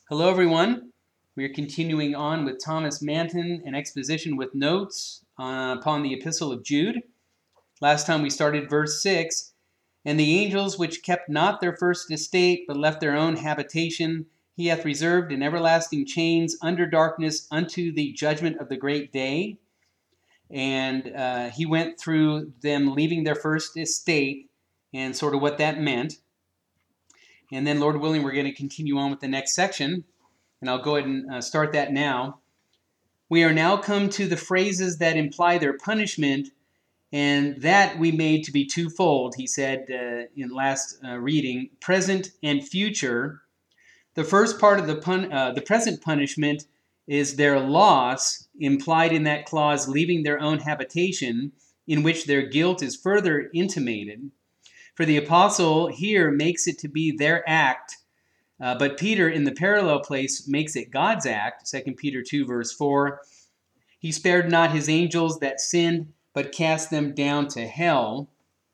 Hello, everyone. We are continuing on with Thomas Manton, an exposition with notes upon the Epistle of Jude. Last time we started verse 6. And the angels which kept not their first estate, but left their own habitation, he hath reserved in everlasting chains under darkness unto the judgment of the great day. And he went through them leaving their first estate and sort of what that meant. And then, Lord willing, we're going to continue on with the next section. And I'll go ahead and start that now. We are now come to the phrases that imply their punishment, and that we made to be twofold, he said in last reading, present and future. The first part of the present punishment is their loss, implied in that clause, leaving their own habitation, in which their guilt is further intimated. For the apostle here makes it to be their act, but Peter, in the parallel place, makes it God's act, 2 Peter 2, verse 4. He spared not his angels that sinned, but cast them down to hell.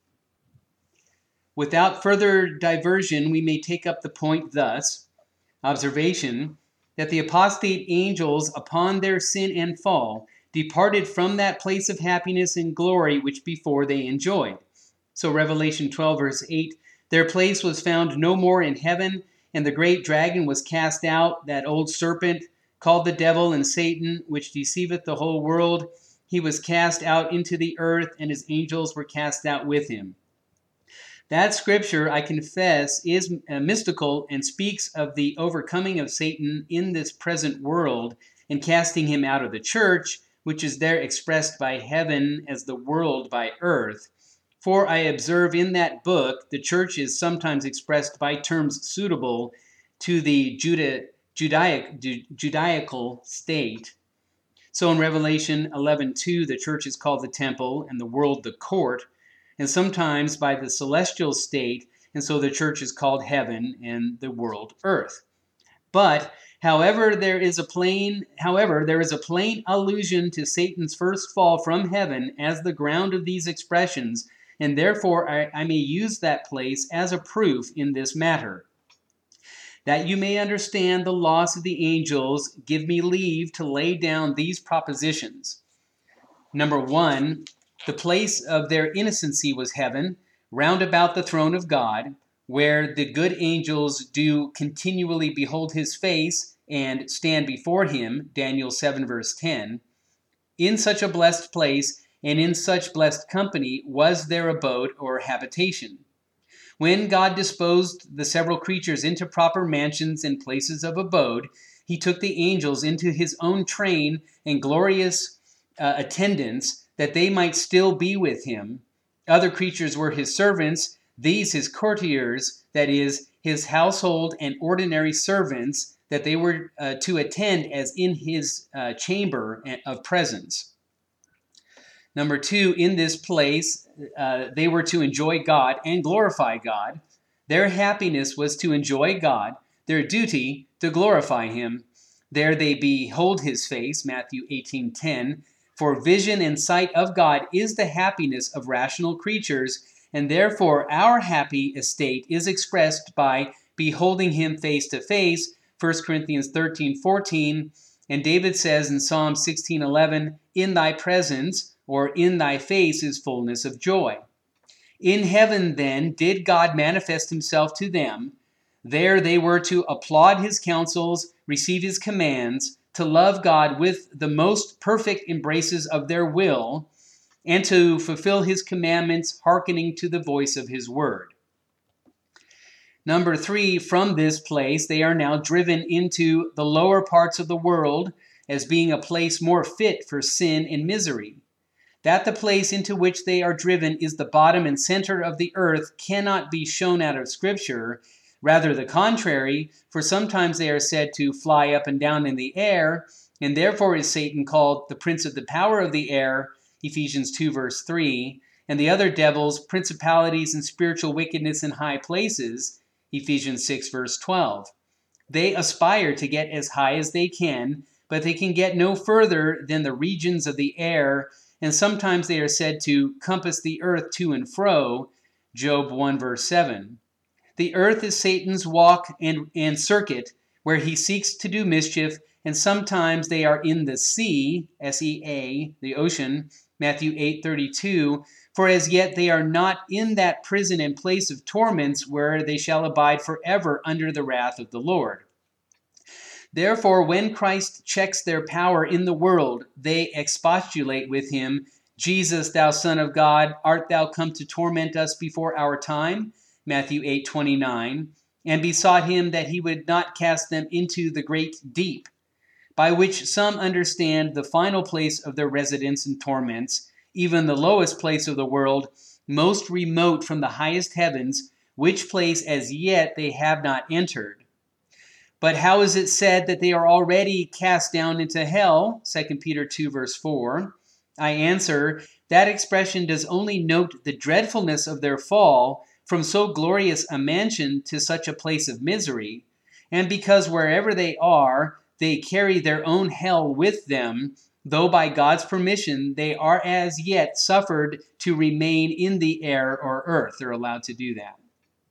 Without further diversion, we may take up the point thus. Observation, that the apostate angels, upon their sin and fall, departed from that place of happiness and glory which before they enjoyed. So Revelation 12, verse 8, their place was found no more in heaven, and the great dragon was cast out, that old serpent, called the devil and Satan, which deceiveth the whole world. He was cast out into the earth, and his angels were cast out with him. That scripture, I confess, is mystical and speaks of the overcoming of Satan in this present world and casting him out of the church, which is there expressed by heaven as the world by earth. For I observe in that book, the church is sometimes expressed by terms suitable to the Judaical state. So in Revelation 11:2, the church is called the temple and the world the court, and sometimes by the celestial state, and so the church is called heaven and the world earth. But however, there is a plain allusion to Satan's first fall from heaven as the ground of these expressions, and therefore I may use that place as a proof in this matter. That you may understand the loss of the angels, give me leave to lay down these propositions. Number 1, the place of their innocency was heaven, round about the throne of God, where the good angels do continually behold his face and stand before him, Daniel 7, verse 10. In such a blessed place and in such blessed company was their abode or habitation. When God disposed the several creatures into proper mansions and places of abode, he took the angels into his own train and glorious attendants, that they might still be with him. Other creatures were his servants, these his courtiers, that is, his household and ordinary servants, that they were to attend as in his chamber of presence. Number 2, in this place, they were to enjoy God and glorify God. Their happiness was to enjoy God, their duty to glorify him. There they behold his face, Matthew 18:10. For vision and sight of God is the happiness of rational creatures, and therefore our happy estate is expressed by beholding him face to face, 1 Corinthians 13:14. And David says in Psalm 16:11, in thy presence, or in thy face, is fullness of joy. In heaven, then, did God manifest himself to them. There they were to applaud his counsels, receive his commands, to love God with the most perfect embraces of their will, and to fulfill his commandments, hearkening to the voice of his word. Number 3, from this place they are now driven into the lower parts of the world as being a place more fit for sin and misery. That the place into which they are driven is the bottom and center of the earth cannot be shown out of Scripture. Rather the contrary, for sometimes they are said to fly up and down in the air, and therefore is Satan called the prince of the power of the air, Ephesians 2, verse 3, and the other devils, principalities and spiritual wickedness in high places, Ephesians 6, verse 12. They aspire to get as high as they can, but they can get no further than the regions of the air, and sometimes they are said to compass the earth to and fro, Job 1, verse 7. The earth is Satan's walk and circuit, where he seeks to do mischief, and sometimes they are in the sea, S-E-A, the ocean, Matthew 8:32, for as yet they are not in that prison and place of torments where they shall abide forever under the wrath of the Lord. Therefore, when Christ checks their power in the world, they expostulate with him, Jesus, thou Son of God, art thou come to torment us before our time? Matthew 8:29, and besought him that he would not cast them into the great deep, by which some understand the final place of their residence and torments, even the lowest place of the world, most remote from the highest heavens, which place as yet they have not entered. But how is it said that they are already cast down into hell? 2 Peter 2 verse 4. I answer, that expression does only note the dreadfulness of their fall from so glorious a mansion to such a place of misery, and because wherever they are, they carry their own hell with them, though by God's permission they are as yet suffered to remain in the air or earth. They're allowed to do that.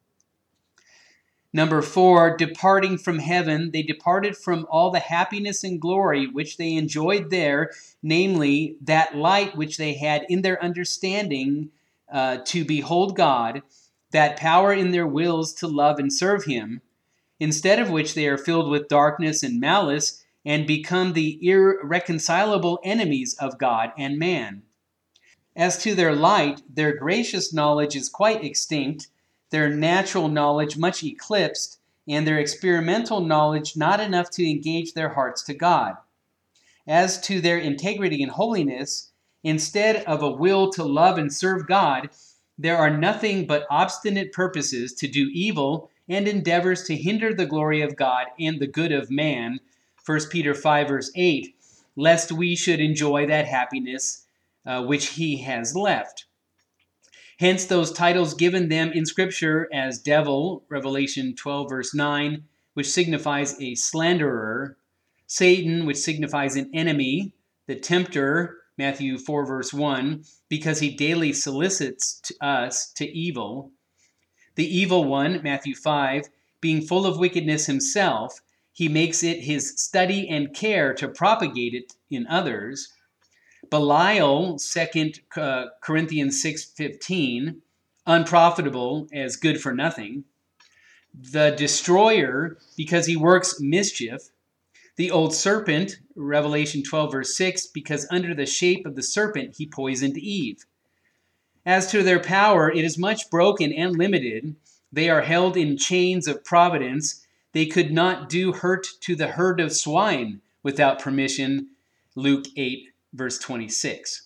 Number 4, departing from heaven, they departed from all the happiness and glory which they enjoyed there, namely that light which they had in their understanding to behold God, that power in their wills to love and serve him, instead of which they are filled with darkness and malice and become the irreconcilable enemies of God and man. As to their light, their gracious knowledge is quite extinct, their natural knowledge much eclipsed, and their experimental knowledge not enough to engage their hearts to God. As to their integrity and holiness, instead of a will to love and serve God, there are nothing but obstinate purposes to do evil and endeavors to hinder the glory of God and the good of man, 1 Peter 5 verse 8, lest we should enjoy that happiness which he has left. Hence those titles given them in Scripture as devil, Revelation 12 verse 9, which signifies a slanderer, Satan, which signifies an enemy, the tempter, Matthew 4 verse 1, because he daily solicits us to evil, the evil one, Matthew 5, being full of wickedness himself, he makes it his study and care to propagate it in others. Belial, 2 Corinthians 6:15, unprofitable as good for nothing. The destroyer, because he works mischief. The old serpent, Revelation 12 verse 6, because under the shape of the serpent he poisoned Eve. As to their power, it is much broken and limited. They are held in chains of providence. They could not do hurt to the herd of swine without permission, Luke 8 verse 26.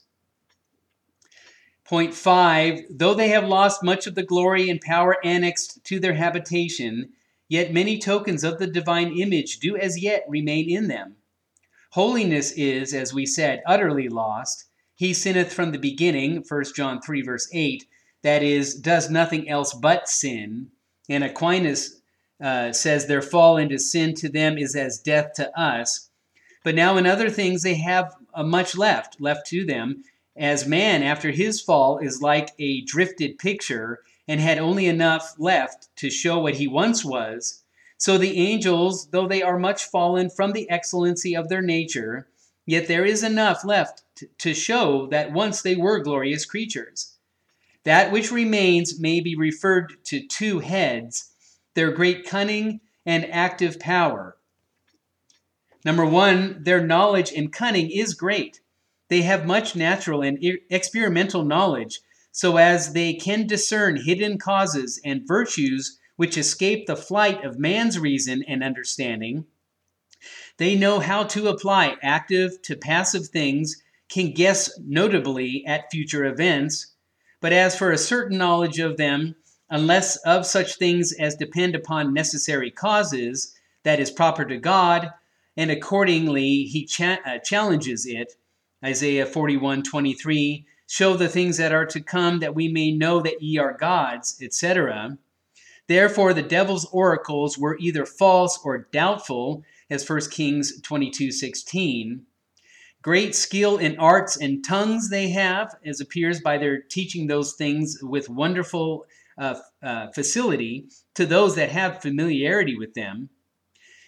Point 5, though they have lost much of the glory and power annexed to their habitation, yet many tokens of the divine image do as yet remain in them. Holiness is, as we said, utterly lost. He sinneth from the beginning, 1 John 3 verse 8, that is, does nothing else but sin. And Aquinas says their fall into sin to them is as death to us. But now in other things they have much left to them, as man after his fall is like a drifted picture and had only enough left to show what he once was. So the angels, though they are much fallen from the excellency of their nature, yet there is enough left to show that once they were glorious creatures. That which remains may be referred to two heads, their great cunning and active power. Number 1, their knowledge and cunning is great. They have much natural and experimental knowledge, so as they can discern hidden causes and virtues which escape the flight of man's reason and understanding. They know how to apply active to passive things, can guess notably at future events, but as for a certain knowledge of them, unless of such things as depend upon necessary causes, that is proper to God, and accordingly he challenges it. Isaiah 41:23, show the things that are to come, that we may know that ye are gods, etc. Therefore the devil's oracles were either false or doubtful, as 1 Kings 22:16. Great skill in arts and tongues they have, as appears by their teaching those things with wonderful facility to those that have familiarity with them.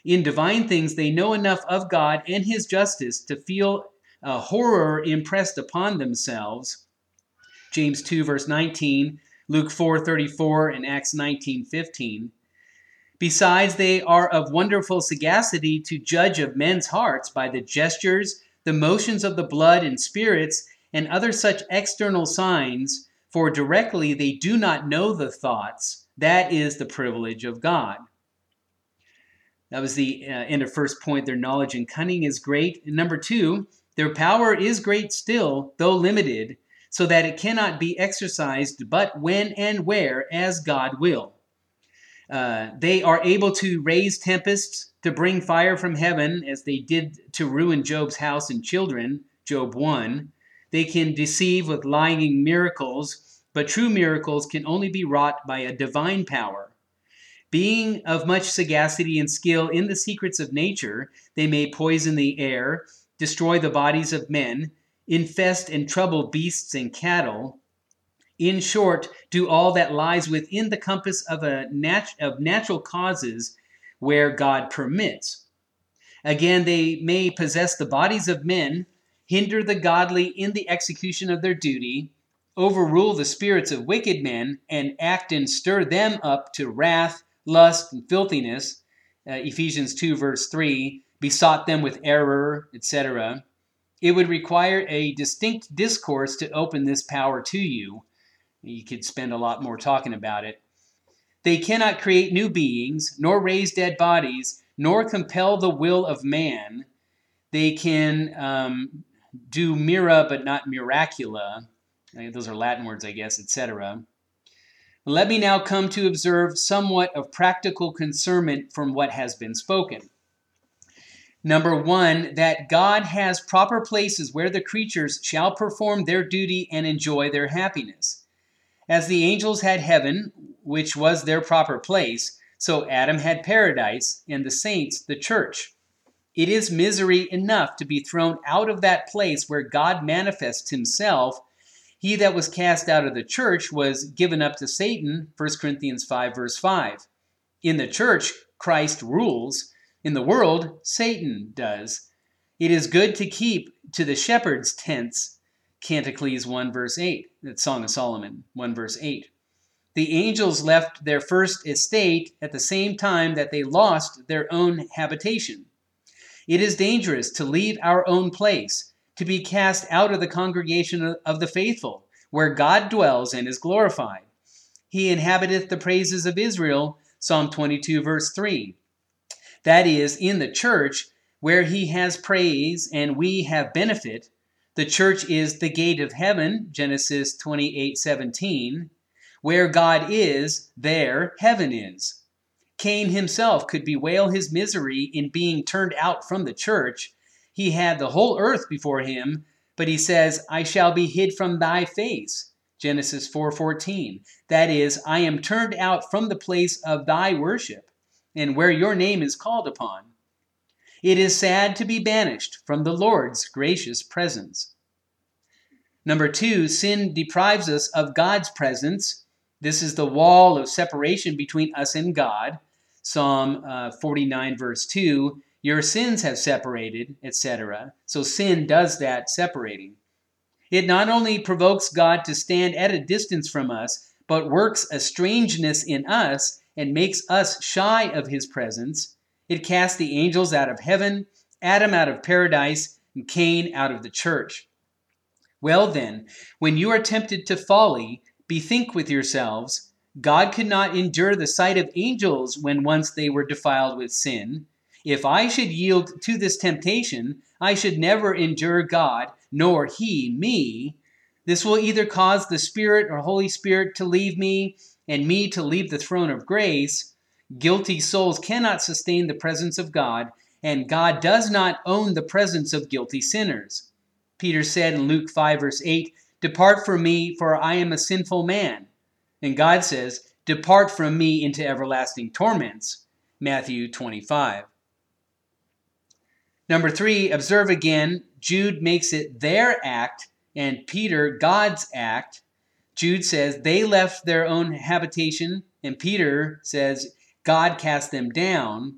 In divine things, they know enough of God and his justice to feel a horror impressed upon themselves. James 2, verse 19, Luke 4:34, and Acts 19:15. Besides, they are of wonderful sagacity to judge of men's hearts by the gestures, the motions of the blood and spirits, and other such external signs, for directly they do not know the thoughts. That is the privilege of God. That was the end of first point. Their knowledge and cunning is great. And number 2, their power is great still, though limited, so that it cannot be exercised but when and where as God will. They are able to raise tempests, to bring fire from heaven, as they did to ruin Job's house and children, Job 1. They can deceive with lying miracles, but true miracles can only be wrought by a divine power. Being of much sagacity and skill in the secrets of nature, they may poison the air, destroy the bodies of men, infest and trouble beasts and cattle. In short, do all that lies within the compass of natural causes where God permits. Again, they may possess the bodies of men, hinder the godly in the execution of their duty, overrule the spirits of wicked men, and act and stir them up to wrath, lust, and filthiness. Ephesians 2, verse 3, besought them with error, etc. It would require a distinct discourse to open this power to you. You could spend a lot more talking about it. They cannot create new beings, nor raise dead bodies, nor compel the will of man. They can do mira, but not miracula. Those are Latin words, I guess, etc. Let me now come to observe somewhat of practical concernment from what has been spoken. Number 1, that God has proper places where the creatures shall perform their duty and enjoy their happiness. As the angels had heaven, which was their proper place, so Adam had paradise, and the saints the church. It is misery enough to be thrown out of that place where God manifests himself. He that was cast out of the church was given up to Satan, 1 Corinthians 5, verse 5. In the church, Christ rules. In the world, Satan does. It is good to keep to the shepherd's tents, Canticles 1, verse 8. That's Song of Solomon 1, verse 8. The angels left their first estate at the same time that they lost their own habitation. It is dangerous to leave our own place, to be cast out of the congregation of the faithful, where God dwells and is glorified. He inhabiteth the praises of Israel, Psalm 22, verse 3. That is, in the church, where he has praise and we have benefit. The church is the gate of heaven, Genesis 28:17. Where God is, there heaven is. Cain himself could bewail his misery in being turned out from the church. He had the whole earth before him, but he says, I shall be hid from thy face, Genesis 4:14. That is, I am turned out from the place of thy worship, and where your name is called upon. It is sad to be banished from the Lord's gracious presence. Number 2, sin deprives us of God's presence. This is the wall of separation between us and God. Psalm 49, verse 2, your sins have separated, etc. So sin does that separating. It not only provokes God to stand at a distance from us, but works a strangeness in us and makes us shy of his presence. It casts the angels out of heaven, Adam out of paradise, and Cain out of the church. Well then, when you are tempted to folly, bethink with yourselves, God could not endure the sight of angels when once they were defiled with sin. If I should yield to this temptation, I should never endure God, nor he me. This will either cause the Spirit or Holy Spirit to leave me, and me to leave the throne of grace. Guilty souls cannot sustain the presence of God, and God does not own the presence of guilty sinners. Peter said in Luke 5, verse 8, depart from me, for I am a sinful man. And God says, depart from me into everlasting torments. Matthew 25. Number 3, observe again, Jude makes it their act, and Peter God's act. Jude says they left their own habitation, and Peter says God cast them down.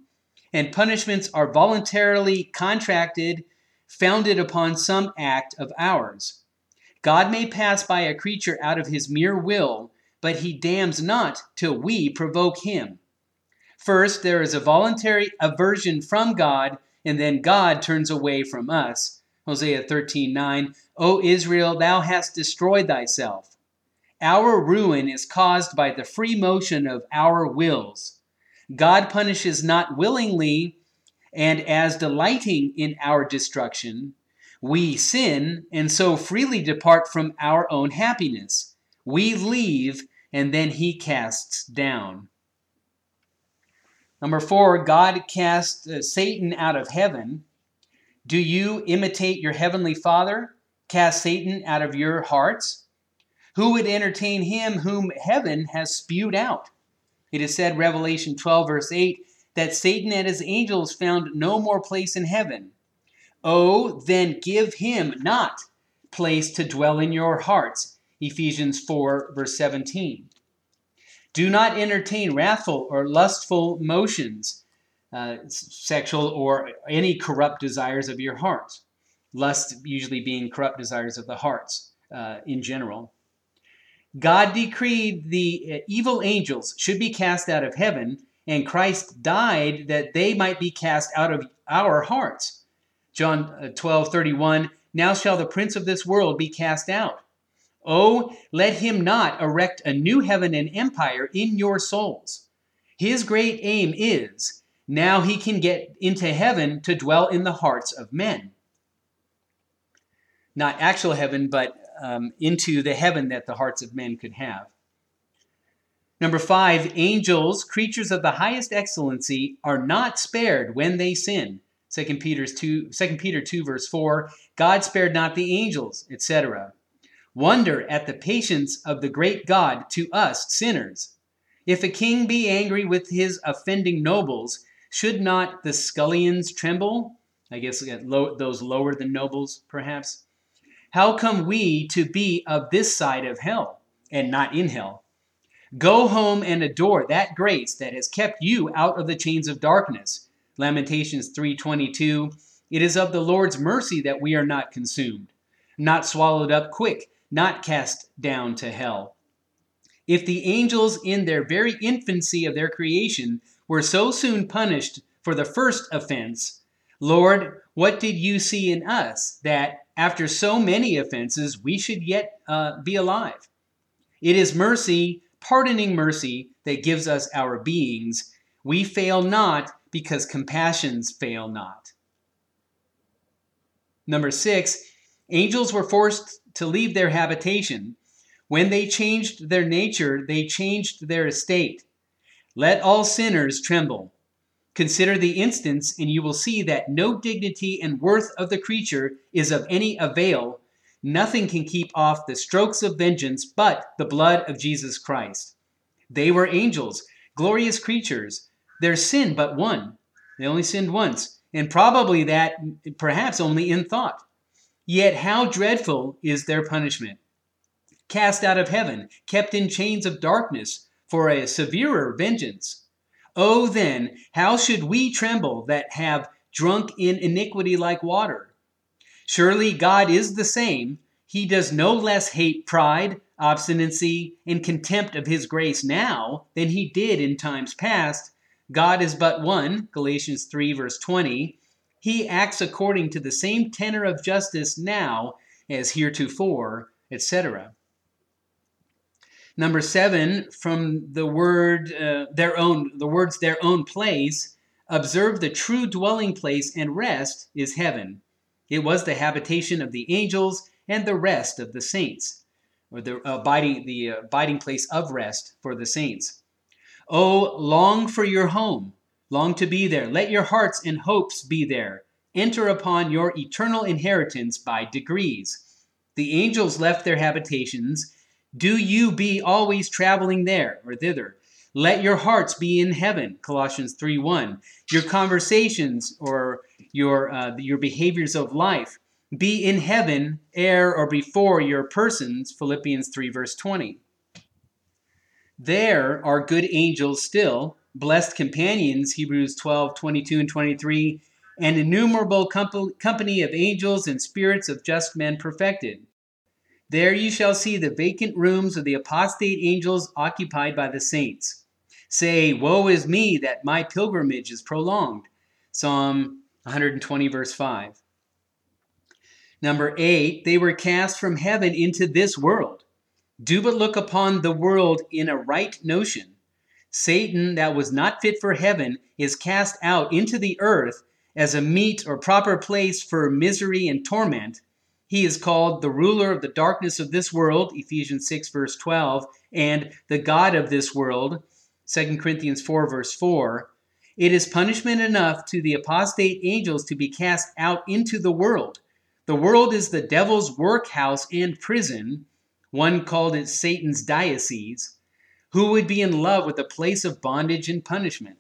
and punishments are voluntarily contracted, founded upon some act of ours. God may pass by a creature out of his mere will, but he damns not till we provoke him. First, there is a voluntary aversion from God, and then God turns away from us. Hosea 13:9, O Israel, thou hast destroyed thyself. Our ruin is caused by the free motion of our wills. God punishes not willingly, and as delighting in our destruction, we sin and so freely depart from our own happiness. We leave, and then he casts down. Number 4, God cast Satan out of heaven. Do you imitate your heavenly Father? Cast Satan out of your hearts? Who would entertain him whom heaven has spewed out? It is said, Revelation 12, verse 8, that Satan and his angels found no more place in heaven. Oh, then give him not place to dwell in your hearts. Ephesians 4, verse 17. Do not entertain wrathful or lustful motions, sexual or any corrupt desires of your heart. Lust usually being corrupt desires of the hearts in general. God decreed the evil angels should be cast out of heaven, and Christ died that they might be cast out of our hearts. John 12:31, now shall the prince of this world be cast out. Oh, let him not erect a new heaven and empire in your souls. His great aim is, now he can get into heaven to dwell in the hearts of men. Not actual heaven, but into the heaven that the hearts of men could have. Number 5, angels, creatures of the highest excellency, are not spared when they sin. 2 Peter 2, verse 4, God spared not the angels, etc. Wonder at the patience of the great God to us sinners. If a king be angry with his offending nobles, should not the scullions tremble? I guess those lower than nobles, perhaps. How come we to be of this side of hell and not in hell? Go home and adore that grace that has kept you out of the chains of darkness. Lamentations 3:22. It is of the Lord's mercy that we are not consumed, not swallowed up quick, not cast down to hell. If the angels in their very infancy of their creation were so soon punished for the first offense, Lord, what did you see in us that after so many offenses we should yet be alive? It is mercy, pardoning mercy, that gives us our beings. We fail not because compassions fail not. Number 6, angels were forced to leave their habitation. When they changed their nature, they changed their estate. Let all sinners tremble. Consider the instance, and you will see that no dignity and worth of the creature is of any avail. Nothing can keep off the strokes of vengeance but the blood of Jesus Christ. They were angels, glorious creatures. Their sin but one. They only sinned once, and probably that perhaps only in thought. Yet how dreadful is their punishment. Cast out of heaven, kept in chains of darkness for a severer vengeance. Oh, then, how should we tremble that have drunk in iniquity like water? Surely God is the same. He does no less hate pride, obstinacy, and contempt of his grace now than he did in times past. God is but one, Galatians 3, verse 20. He acts according to the same tenor of justice now as heretofore, etc. Number 7, from the words their own place, observe the true dwelling place and rest is heaven. It was the habitation of the angels and the rest of the saints, or the abiding place of rest for the saints. Oh, long for your home, long to be there. Let your hearts and hopes be there. Enter upon your eternal inheritance by degrees. The angels left their habitations. Do you be always traveling there or thither. Let your hearts be in heaven, Colossians 3:1. Your conversations or your behaviors of life be in heaven, ere or before your persons, Philippians 3, verse 20. There are good angels still, blessed companions, Hebrews 12:22 and 23, an innumerable company of angels and spirits of just men perfected. There you shall see the vacant rooms of the apostate angels occupied by the saints. Say, woe is me that my pilgrimage is prolonged. Psalm 120, verse 5. Number 8, they were cast from heaven into this world. Do but look upon the world in a right notion. Satan, that was not fit for heaven, is cast out into the earth as a meet or proper place for misery and torment. He is called the ruler of the darkness of this world, Ephesians 6, verse 12, and the God of this world, 2 Corinthians 4, verse 4. It is punishment enough to the apostate angels to be cast out into the world. The world is the devil's workhouse and prison. One called it Satan's diocese. Who would be in love with a place of bondage and punishment?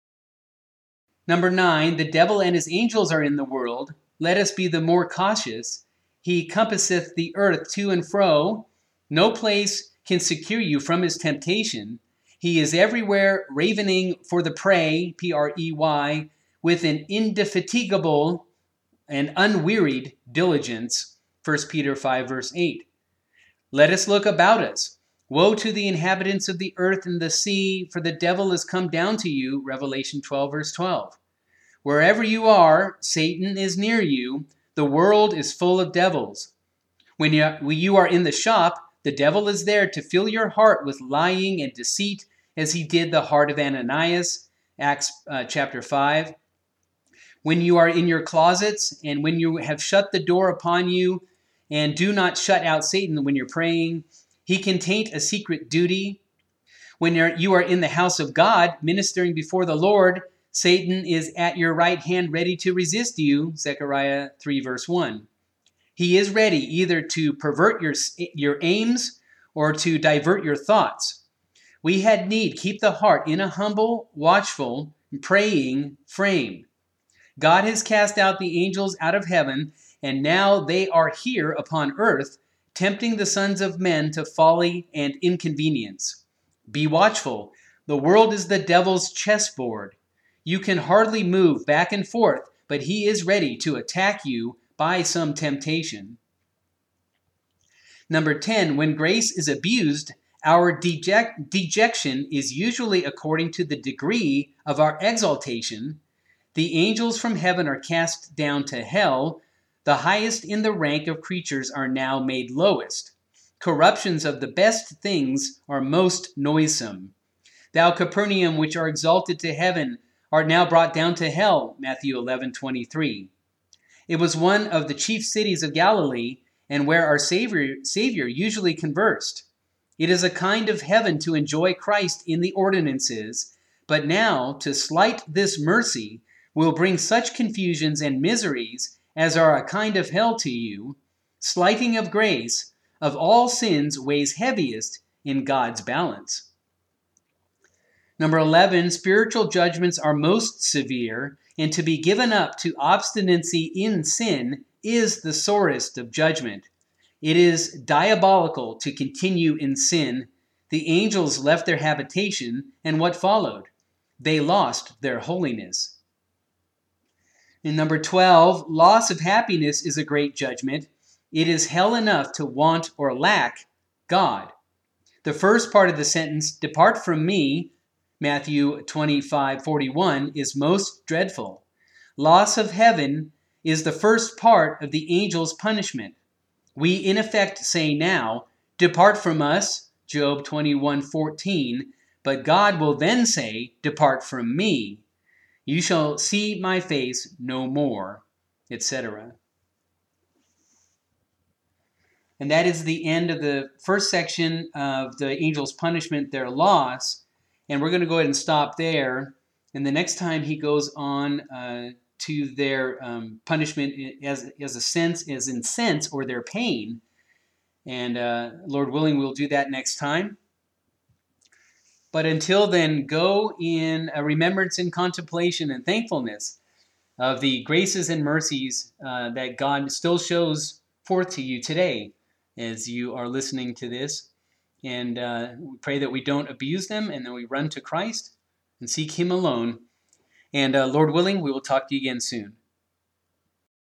Number 9, the devil and his angels are in the world. Let us be the more cautious. He compasseth the earth to and fro. No place can secure you from his temptation. He is everywhere ravening for the prey, P-R-E-Y, with an indefatigable and unwearied diligence, 1 Peter 5, verse 8. Let us look about us. Woe to the inhabitants of the earth and the sea, for the devil is come down to you, Revelation 12, verse 12. Wherever you are, Satan is near you. The world is full of devils. When you are in the shop, the devil is there to fill your heart with lying and deceit, as he did the heart of Ananias, Acts chapter 5. When you are in your closets, and when you have shut the door upon you, and do not shut out Satan when you're praying, he can taint a secret duty. When you are in the house of God, ministering before the Lord, Satan is at your right hand ready to resist you, Zechariah 3, verse 1. He is ready either to pervert your aims or to divert your thoughts. We had need keep the heart in a humble, watchful, praying frame. God has cast out the angels out of heaven, and now they are here upon earth, tempting the sons of men to folly and inconvenience. Be watchful. The world is the devil's chessboard. You can hardly move back and forth, but he is ready to attack you by some temptation. Number 10, when grace is abused, our dejection is usually according to the degree of our exaltation. The angels from heaven are cast down to hell. The highest in the rank of creatures are now made lowest. Corruptions of the best things are most noisome. Thou Capernaum, which are exalted to heaven, art now brought down to hell, Matthew 11:23. It was one of the chief cities of Galilee, and where our Savior usually conversed. It is a kind of heaven to enjoy Christ in the ordinances, but now to slight this mercy will bring such confusions and miseries as are a kind of hell to you. Slighting of grace of all sins weighs heaviest in God's balance. Number 11, spiritual judgments are most severe, and to be given up to obstinacy in sin is the sorest of judgment. It is diabolical to continue in sin. The angels left their habitation, and what followed? They lost their holiness. And number 12, loss of happiness is a great judgment. It is hell enough to want or lack God. The first part of the sentence, depart from me, Matthew 25:41, is most dreadful. Loss of heaven is the first part of the angel's punishment. We in effect say now, depart from us, Job 21:14, but God will then say, depart from me. You shall see my face no more, etc. And that is the end of the first section of the angel's punishment, their loss. And we're going to go ahead and stop there. And the next time he goes on to their punishment as in sense, or their pain. And Lord willing, we'll do that next time. But until then, go in remembrance and contemplation and thankfulness of the graces and mercies that God still shows forth to you today as you are listening to this. And we pray that we don't abuse them and that we run to Christ and seek Him alone. And Lord willing, we will talk to you again soon.